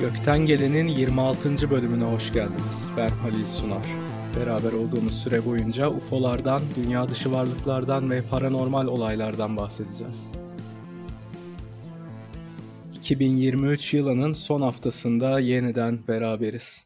Gökten Gelen'in 26. bölümüne hoş geldiniz. Ben Halil Sunar. Beraber olduğumuz süre boyunca UFO'lardan, dünya dışı varlıklardan ve paranormal olaylardan bahsedeceğiz. 2023 yılının son haftasında yeniden beraberiz.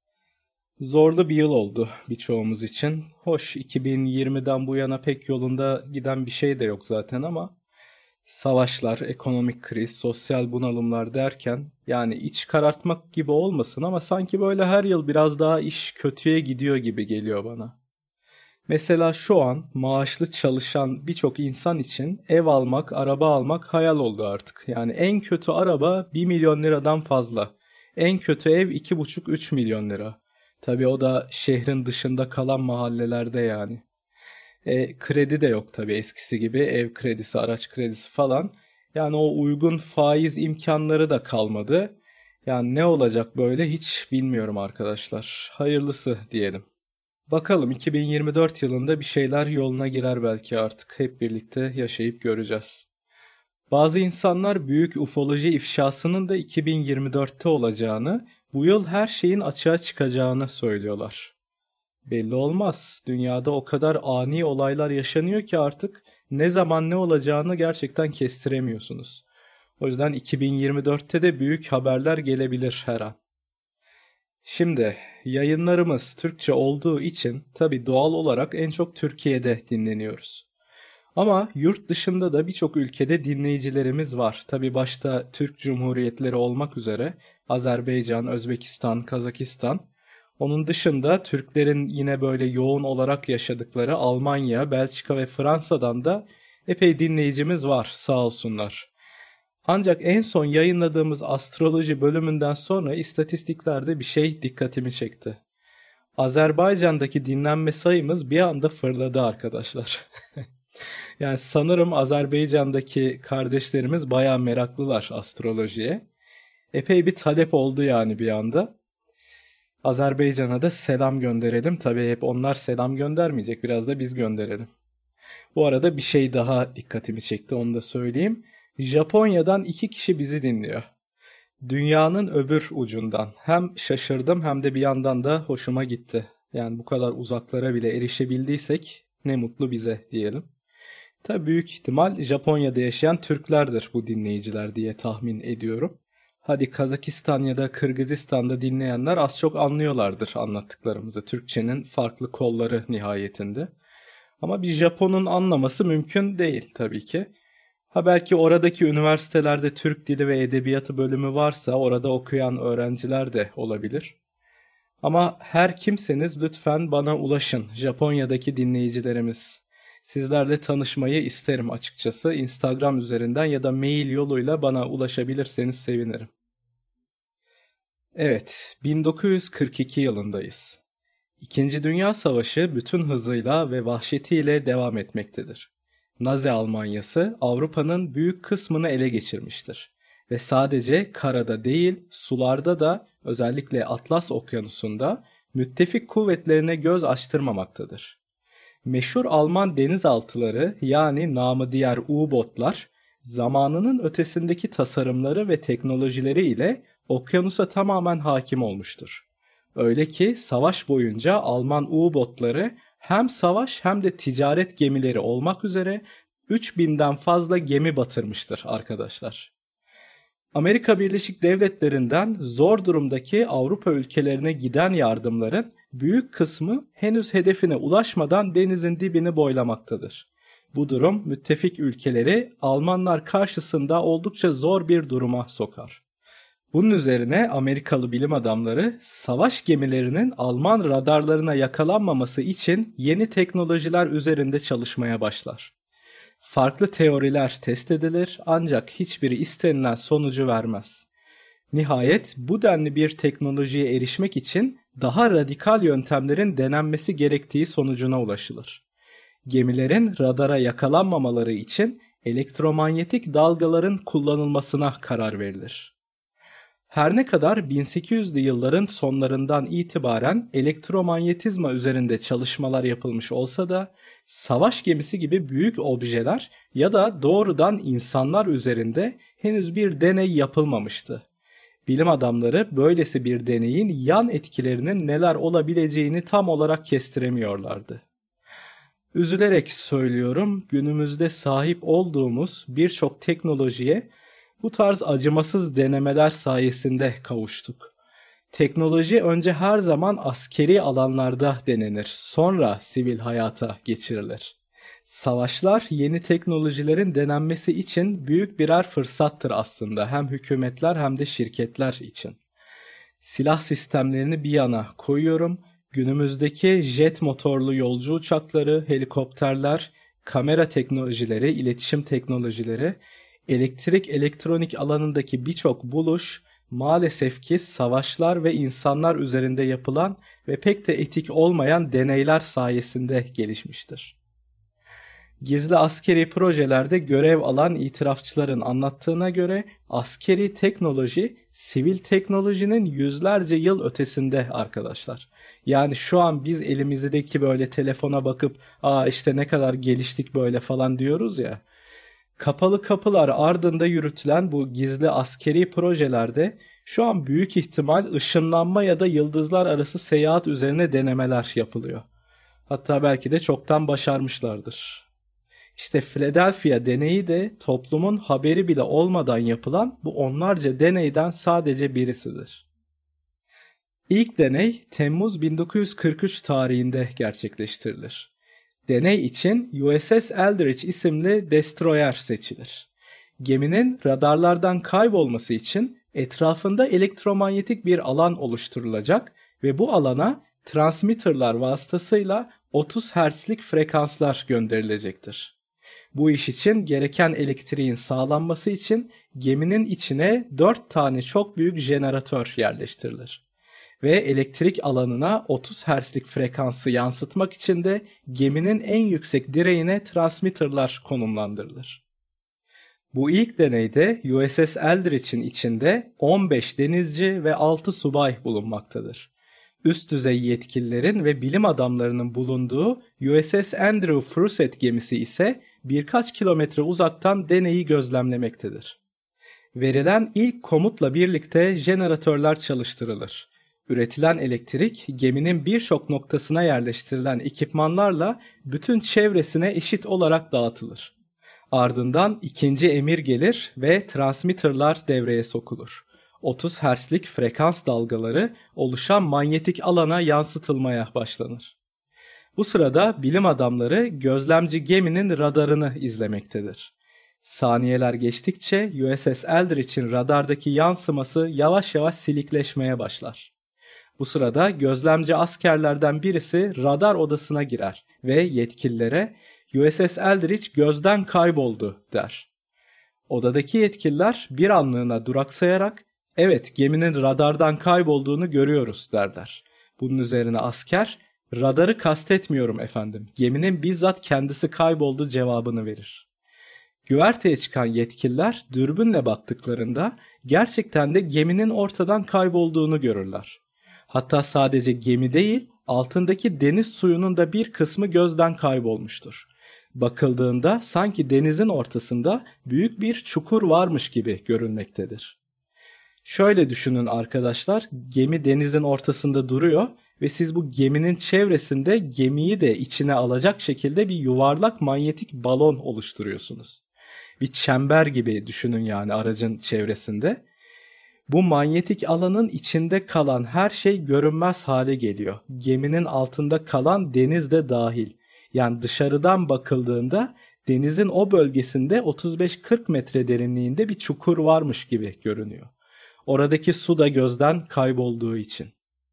Zorlu bir yıl oldu birçoğumuz için. Hoş 2020'den bu yana pek yolunda giden bir şey de yok zaten ama savaşlar, ekonomik kriz, sosyal bunalımlar derken yani iç karartmak gibi olmasın ama sanki böyle her yıl biraz daha iş kötüye gidiyor gibi geliyor bana. Mesela şu an maaşlı çalışan birçok insan için ev almak, araba almak hayal oldu artık. Yani en kötü araba 1 milyon liradan fazla. En kötü ev 2,5-3 milyon lira. Tabii o da şehrin dışında kalan mahallelerde yani. Kredi de yok tabii eskisi gibi. Ev kredisi, araç kredisi falan. Yani o uygun faiz imkanları da kalmadı. Yani ne olacak böyle hiç bilmiyorum arkadaşlar. Hayırlısı diyelim. Bakalım 2024 yılında bir şeyler yoluna girer belki artık. Hep birlikte yaşayıp göreceğiz. Bazı insanlar büyük ufoloji ifşasının da 2024'te olacağını, bu yıl her şeyin açığa çıkacağını söylüyorlar. Belli olmaz. Dünyada o kadar ani olaylar yaşanıyor ki artık ne zaman ne olacağını gerçekten kestiremiyorsunuz. O yüzden 2024'te de büyük haberler gelebilir her an. Şimdi yayınlarımız Türkçe olduğu için tabii doğal olarak en çok Türkiye'de dinleniyoruz. Ama yurt dışında da birçok ülkede dinleyicilerimiz var. Tabii başta Türk Cumhuriyetleri olmak üzere Azerbaycan, Özbekistan, Kazakistan. Onun dışında Türklerin yine böyle yoğun olarak yaşadıkları Almanya, Belçika ve Fransa'dan da epey dinleyicimiz var sağ olsunlar. Ancak en son yayınladığımız astroloji bölümünden sonra istatistiklerde bir şey dikkatimi çekti. Azerbaycan'daki dinlenme sayımız bir anda fırladı arkadaşlar. Yani sanırım Azerbaycan'daki kardeşlerimiz bayağı meraklılar astrolojiye. Epey bir talep oldu yani bir anda. Azerbaycan'a da selam gönderelim. Tabii hep onlar selam göndermeyecek. Biraz da biz gönderelim. Bu arada bir şey daha dikkatimi çekti. Onu da söyleyeyim. Japonya'dan 2 kişi bizi dinliyor. Dünyanın öbür ucundan. Hem şaşırdım hem de bir yandan da hoşuma gitti. Yani bu kadar uzaklara bile erişebildiysek ne mutlu bize diyelim. Tabii büyük ihtimal Japonya'da yaşayan Türklerdir bu dinleyiciler diye tahmin ediyorum. Hadi Kazakistan ya da Kırgızistan'da dinleyenler az çok anlıyorlardır anlattıklarımızı. Türkçenin farklı kolları nihayetinde. Ama bir Japon'un anlaması mümkün değil tabii ki. Ha belki oradaki üniversitelerde Türk Dili ve Edebiyatı bölümü varsa orada okuyan öğrenciler de olabilir. Ama her kimseniz lütfen bana ulaşın Japonya'daki dinleyicilerimiz. Sizlerle tanışmayı isterim açıkçası. Instagram üzerinden ya da mail yoluyla bana ulaşabilirseniz sevinirim. Evet, 1942 yılındayız. İkinci Dünya Savaşı bütün hızıyla ve vahşetiyle devam etmektedir. Nazi Almanyası Avrupa'nın büyük kısmını ele geçirmiştir. Ve sadece karada değil, sularda da özellikle Atlas Okyanusu'nda müttefik kuvvetlerine göz açtırmamaktadır. Meşhur Alman denizaltıları yani namı diğer U-botlar zamanının ötesindeki tasarımları ve teknolojileri ile okyanusa tamamen hakim olmuştur. Öyle ki savaş boyunca Alman U-botları hem savaş hem de ticaret gemileri olmak üzere 3000'den fazla gemi batırmıştır arkadaşlar. Amerika Birleşik Devletleri'nden zor durumdaki Avrupa ülkelerine giden yardımların büyük kısmı henüz hedefine ulaşmadan denizin dibini boylamaktadır. Bu durum müttefik ülkeleri Almanlar karşısında oldukça zor bir duruma sokar. Bunun üzerine Amerikalı bilim adamları savaş gemilerinin Alman radarlarına yakalanmaması için yeni teknolojiler üzerinde çalışmaya başlar. Farklı teoriler test edilir ancak hiçbiri istenilen sonucu vermez. Nihayet bu denli bir teknolojiye erişmek için daha radikal yöntemlerin denenmesi gerektiği sonucuna ulaşılır. Gemilerin radara yakalanmamaları için elektromanyetik dalgaların kullanılmasına karar verilir. Her ne kadar 1800'lü yılların sonlarından itibaren elektromanyetizma üzerinde çalışmalar yapılmış olsa da savaş gemisi gibi büyük objeler ya da doğrudan insanlar üzerinde henüz bir deney yapılmamıştı. Bilim adamları böylesi bir deneyin yan etkilerinin neler olabileceğini tam olarak kestiremiyorlardı. Üzülerek söylüyorum, günümüzde sahip olduğumuz birçok teknolojiye bu tarz acımasız denemeler sayesinde kavuştuk. Teknoloji önce her zaman askeri alanlarda denenir, sonra sivil hayata geçirilir. Savaşlar yeni teknolojilerin denenmesi için büyük birer fırsattır aslında, hem hükümetler hem de şirketler için. Silah sistemlerini bir yana koyuyorum. Günümüzdeki jet motorlu yolcu uçakları, helikopterler, kamera teknolojileri, iletişim teknolojileri, elektrik, elektronik alanındaki birçok buluş maalesef ki savaşlar ve insanlar üzerinde yapılan ve pek de etik olmayan deneyler sayesinde gelişmiştir. Gizli askeri projelerde görev alan itirafçıların anlattığına göre askeri teknoloji sivil teknolojinin yüzlerce yıl ötesinde arkadaşlar. Yani şu an biz elimizdeki böyle telefona bakıp işte ne kadar geliştik böyle falan diyoruz ya. Kapalı kapılar ardında yürütülen bu gizli askeri projelerde şu an büyük ihtimal ışınlanma ya da yıldızlar arası seyahat üzerine denemeler yapılıyor. Hatta belki de çoktan başarmışlardır. İşte Philadelphia deneyi de toplumun haberi bile olmadan yapılan bu onlarca deneyden sadece birisidir. İlk deney Temmuz 1943 tarihinde gerçekleştirilir. Deney için USS Eldridge isimli destroyer seçilir. Geminin radarlardan kaybolması için etrafında elektromanyetik bir alan oluşturulacak ve bu alana transmitterlar vasıtasıyla 30 Hz'lik frekanslar gönderilecektir. Bu iş için gereken elektriğin sağlanması için geminin içine 4 tane çok büyük jeneratör yerleştirilir. Ve elektrik alanına 30 Hz'lik frekansı yansıtmak için de geminin en yüksek direğine transmitterlar konumlandırılır. Bu ilk deneyde USS Eldridge'in içinde 15 denizci ve 6 subay bulunmaktadır. Üst düzey yetkililerin ve bilim adamlarının bulunduğu USS Andrew Faucett gemisi ise birkaç kilometre uzaktan deneyi gözlemlemektedir. Verilen ilk komutla birlikte jeneratörler çalıştırılır. Üretilen elektrik geminin birçok noktasına yerleştirilen ekipmanlarla bütün çevresine eşit olarak dağıtılır. Ardından ikinci emir gelir ve transmitterlar devreye sokulur. 30 Hz'lik frekans dalgaları oluşan manyetik alana yansıtılmaya başlanır. Bu sırada bilim adamları gözlemci geminin radarını izlemektedir. Saniyeler geçtikçe USS Eldridge'in radardaki yansıması yavaş yavaş silikleşmeye başlar. Bu sırada gözlemci askerlerden birisi radar odasına girer ve yetkililere USS Eldridge gözden kayboldu der. Odadaki yetkililer bir anlığına duraksayarak evet geminin radardan kaybolduğunu görüyoruz derler. Bunun üzerine asker radarı kastetmiyorum efendim, geminin bizzat kendisi kayboldu cevabını verir. Güverteye çıkan yetkililer dürbünle baktıklarında gerçekten de geminin ortadan kaybolduğunu görürler. Hatta sadece gemi değil, altındaki deniz suyunun da bir kısmı gözden kaybolmuştur. Bakıldığında sanki denizin ortasında büyük bir çukur varmış gibi görünmektedir. Şöyle düşünün arkadaşlar, gemi denizin ortasında duruyor ve siz bu geminin çevresinde gemiyi de içine alacak şekilde bir yuvarlak manyetik balon oluşturuyorsunuz. Bir çember gibi düşünün yani aracın çevresinde. Bu manyetik alanın içinde kalan her şey görünmez hale geliyor. Geminin altında kalan deniz de dahil. Yani dışarıdan bakıldığında denizin o bölgesinde 35-40 metre derinliğinde bir çukur varmış gibi görünüyor. Oradaki su da gözden kaybolduğu için.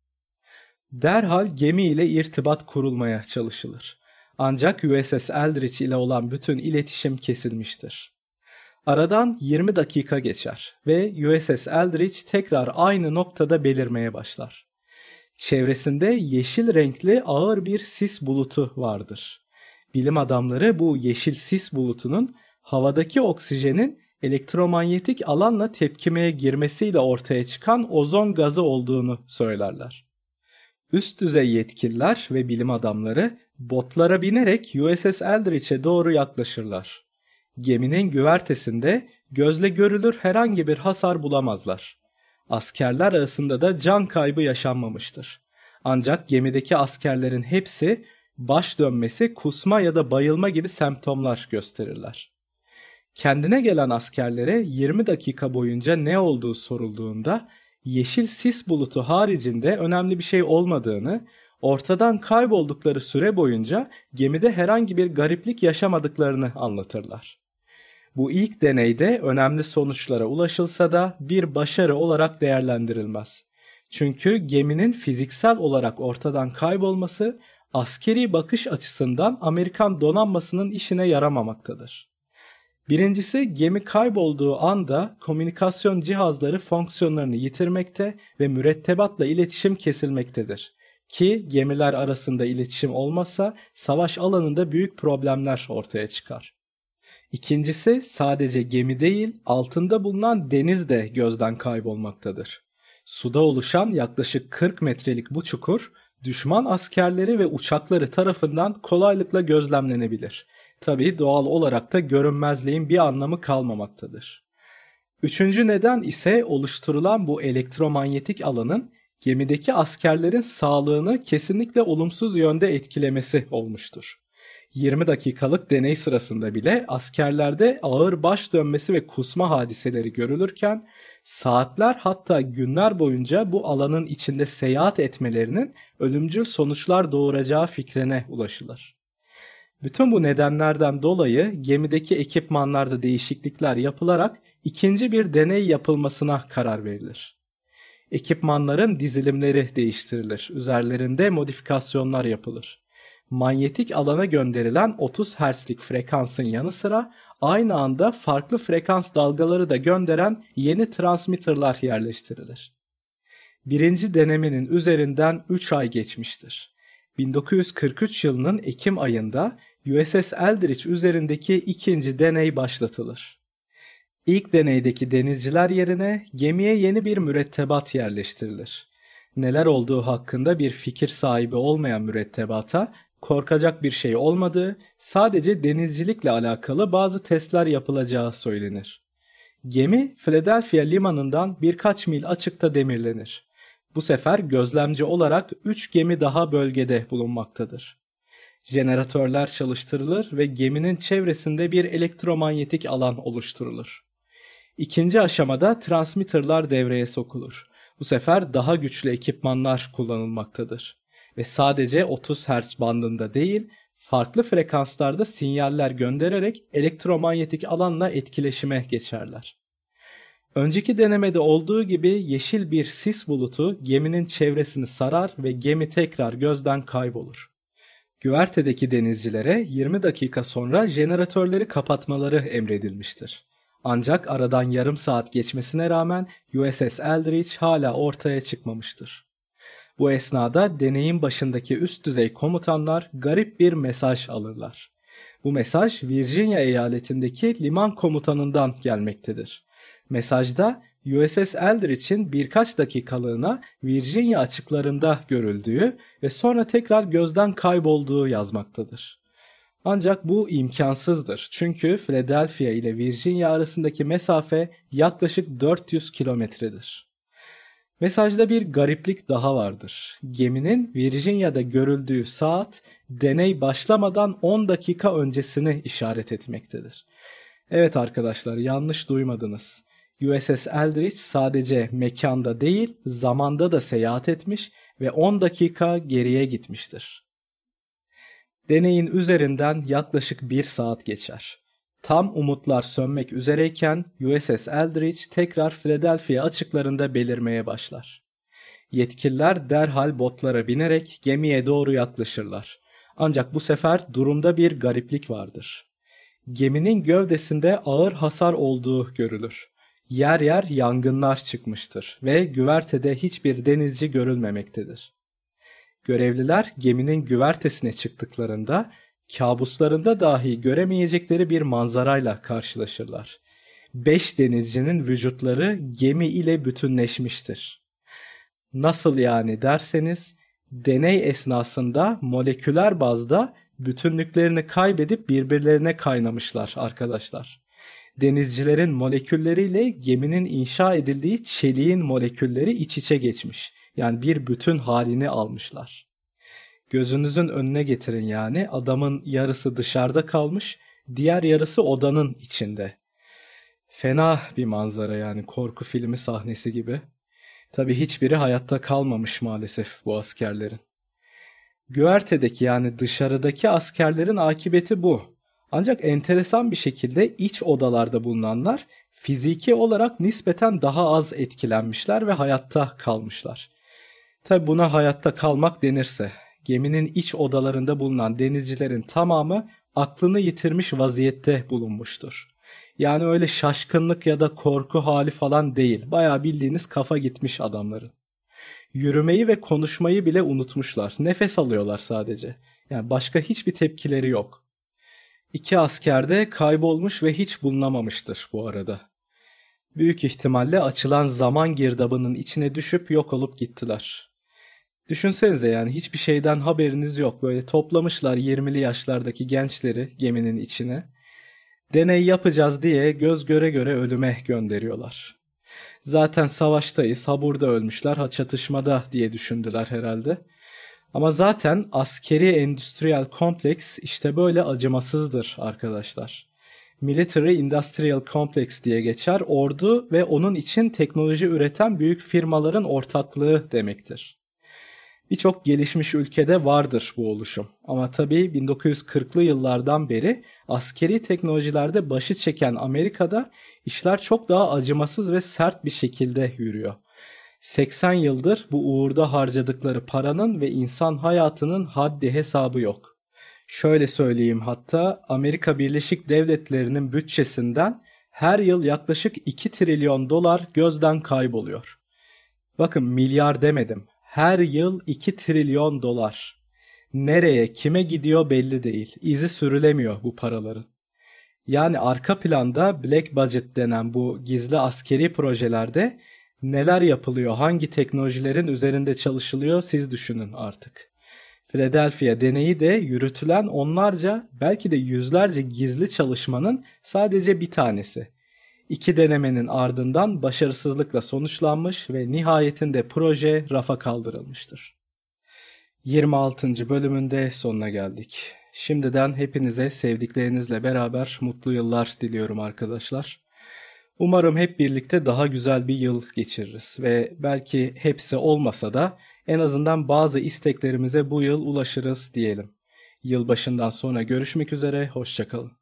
Derhal gemi ile irtibat kurulmaya çalışılır. Ancak USS Eldridge ile olan bütün iletişim kesilmiştir. Aradan 20 dakika geçer ve USS Eldridge tekrar aynı noktada belirmeye başlar. Çevresinde yeşil renkli ağır bir sis bulutu vardır. Bilim adamları bu yeşil sis bulutunun havadaki oksijenin elektromanyetik alanla tepkimeye girmesiyle ortaya çıkan ozon gazı olduğunu söylerler. Üst düzey yetkililer ve bilim adamları botlara binerek USS Eldridge'e doğru yaklaşırlar. Geminin güvertesinde gözle görülür herhangi bir hasar bulamazlar. Askerler arasında da can kaybı yaşanmamıştır. Ancak gemideki askerlerin hepsi baş dönmesi, kusma ya da bayılma gibi semptomlar gösterirler. Kendine gelen askerlere 20 dakika boyunca ne olduğu sorulduğunda yeşil sis bulutu haricinde önemli bir şey olmadığını, ortadan kayboldukları süre boyunca gemide herhangi bir gariplik yaşamadıklarını anlatırlar. Bu ilk deneyde önemli sonuçlara ulaşılsa da bir başarı olarak değerlendirilmez. Çünkü geminin fiziksel olarak ortadan kaybolması askeri bakış açısından Amerikan donanmasının işine yaramamaktadır. Birincisi, gemi kaybolduğu anda komünikasyon cihazları fonksiyonlarını yitirmekte ve mürettebatla iletişim kesilmektedir. Ki gemiler arasında iletişim olmazsa savaş alanında büyük problemler ortaya çıkar. İkincisi, sadece gemi değil, altında bulunan deniz de gözden kaybolmaktadır. Suda oluşan yaklaşık 40 metrelik bu çukur, düşman askerleri ve uçakları tarafından kolaylıkla gözlemlenebilir. Tabii doğal olarak da görünmezliğin bir anlamı kalmamaktadır. Üçüncü neden ise oluşturulan bu elektromanyetik alanın gemideki askerlerin sağlığını kesinlikle olumsuz yönde etkilemesi olmuştur. 20 dakikalık deney sırasında bile askerlerde ağır baş dönmesi ve kusma hadiseleri görülürken saatler hatta günler boyunca bu alanın içinde seyahat etmelerinin ölümcül sonuçlar doğuracağı fikrine ulaşılır. Bütün bu nedenlerden dolayı gemideki ekipmanlarda değişiklikler yapılarak ikinci bir deney yapılmasına karar verilir. Ekipmanların dizilimleri değiştirilir, üzerlerinde modifikasyonlar yapılır. Manyetik alana gönderilen 30 Hz'lik frekansın yanı sıra aynı anda farklı frekans dalgaları da gönderen yeni transmitterlar yerleştirilir. Birinci denemenin üzerinden 3 ay geçmiştir. 1943 yılının Ekim ayında USS Eldridge üzerindeki ikinci deney başlatılır. İlk deneydeki denizciler yerine gemiye yeni bir mürettebat yerleştirilir. Neler olduğu hakkında bir fikir sahibi olmayan mürettebata korkacak bir şey olmadığı, sadece denizcilikle alakalı bazı testler yapılacağı söylenir. Gemi Philadelphia limanından birkaç mil açıkta demirlenir. Bu sefer gözlemci olarak 3 gemi daha bölgede bulunmaktadır. Jeneratörler çalıştırılır ve geminin çevresinde bir elektromanyetik alan oluşturulur. İkinci aşamada transmitterlar devreye sokulur. Bu sefer daha güçlü ekipmanlar kullanılmaktadır. Ve sadece 30 Hz bandında değil, farklı frekanslarda sinyaller göndererek elektromanyetik alanla etkileşime geçerler. Önceki denemede olduğu gibi yeşil bir sis bulutu geminin çevresini sarar ve gemi tekrar gözden kaybolur. Güvertedeki denizcilere 20 dakika sonra jeneratörleri kapatmaları emredilmiştir. Ancak aradan yarım saat geçmesine rağmen USS Eldridge hala ortaya çıkmamıştır. Bu esnada deneyin başındaki üst düzey komutanlar garip bir mesaj alırlar. Bu mesaj Virginia eyaletindeki liman komutanından gelmektedir. Mesajda USS Eldridge'in birkaç dakikalığına Virginia açıklarında görüldüğü ve sonra tekrar gözden kaybolduğu yazmaktadır. Ancak bu imkansızdır çünkü Philadelphia ile Virginia arasındaki mesafe yaklaşık 400 kilometredir. Mesajda bir gariplik daha vardır. Geminin Virginia'da görüldüğü saat deney başlamadan 10 dakika öncesini işaret etmektedir. Evet arkadaşlar, yanlış duymadınız. USS Eldridge sadece mekanda değil, zamanda da seyahat etmiş ve 10 dakika geriye gitmiştir. Deneyin üzerinden yaklaşık 1 saat geçer. Tam umutlar sönmek üzereyken USS Eldridge tekrar Philadelphia açıklarında belirmeye başlar. Yetkililer derhal botlara binerek gemiye doğru yaklaşırlar. Ancak bu sefer durumda bir gariplik vardır. Geminin gövdesinde ağır hasar olduğu görülür. Yer yer yangınlar çıkmıştır ve güvertede hiçbir denizci görülmemektedir. Görevliler geminin güvertesine çıktıklarında kabuslarında dahi göremeyecekleri bir manzarayla karşılaşırlar. 5 denizcinin vücutları gemi ile bütünleşmiştir. Nasıl yani derseniz, deney esnasında moleküler bazda bütünlüklerini kaybedip birbirlerine kaynamışlar arkadaşlar. denizcilerin molekülleriyle geminin inşa edildiği çeliğin molekülleri iç içe geçmiş. Yani bir bütün halini almışlar. Gözünüzün önüne getirin yani, adamın yarısı dışarıda kalmış, diğer yarısı odanın içinde. Fena bir manzara yani, korku filmi sahnesi gibi. Tabii hiçbiri hayatta kalmamış maalesef bu askerlerin. Güverte'deki yani dışarıdaki askerlerin akıbeti bu. Ancak enteresan bir şekilde iç odalarda bulunanlar fiziki olarak nispeten daha az etkilenmişler ve hayatta kalmışlar. Tabii buna hayatta kalmak denirse, geminin iç odalarında bulunan denizcilerin tamamı aklını yitirmiş vaziyette bulunmuştur. Yani öyle şaşkınlık ya da korku hali falan değil. Bayağı bildiğiniz kafa gitmiş adamların. Yürümeyi ve konuşmayı bile unutmuşlar. Nefes alıyorlar sadece. Yani başka hiçbir tepkileri yok. 2 asker de kaybolmuş ve hiç bulunamamıştır bu arada. Büyük ihtimalle açılan zaman girdabının içine düşüp yok olup gittiler. Düşünsenize yani, hiçbir şeyden haberiniz yok. Böyle toplamışlar 20'li yaşlardaki gençleri geminin içine. Deney yapacağız diye göz göre göre ölüme gönderiyorlar. Zaten savaştayız, ha burada ölmüşler, ha çatışmada diye düşündüler herhalde. Ama zaten askeri endüstriyel kompleks işte böyle acımasızdır arkadaşlar. Military Industrial Complex diye geçer, ordu ve onun için teknoloji üreten büyük firmaların ortaklığı demektir. Birçok gelişmiş ülkede vardır bu oluşum. Ama tabii 1940'lı yıllardan beri askeri teknolojilerde başı çeken Amerika'da işler çok daha acımasız ve sert bir şekilde yürüyor. 80 yıldır bu uğurda harcadıkları paranın ve insan hayatının haddi hesabı yok. Şöyle söyleyeyim, hatta Amerika Birleşik Devletleri'nin bütçesinden her yıl yaklaşık 2 trilyon dolar gözden kayboluyor. Bakın, milyar demedim. Her yıl 2 trilyon dolar. Nereye, kime gidiyor belli değil. İzi sürülemiyor bu paraların. Yani arka planda black budget denen bu gizli askeri projelerde neler yapılıyor, hangi teknolojilerin üzerinde çalışılıyor siz düşünün artık. Philadelphia deneyi de yürütülen onlarca, belki de yüzlerce gizli çalışmanın sadece bir tanesi. 2 denemenin ardından başarısızlıkla sonuçlanmış ve nihayetinde proje rafa kaldırılmıştır. 26. bölümünde sonuna geldik. Şimdiden hepinize sevdiklerinizle beraber mutlu yıllar diliyorum arkadaşlar. Umarım hep birlikte daha güzel bir yıl geçiririz ve belki hepsi olmasa da en azından bazı isteklerimize bu yıl ulaşırız diyelim. Yılbaşından sonra görüşmek üzere, hoşça kalın.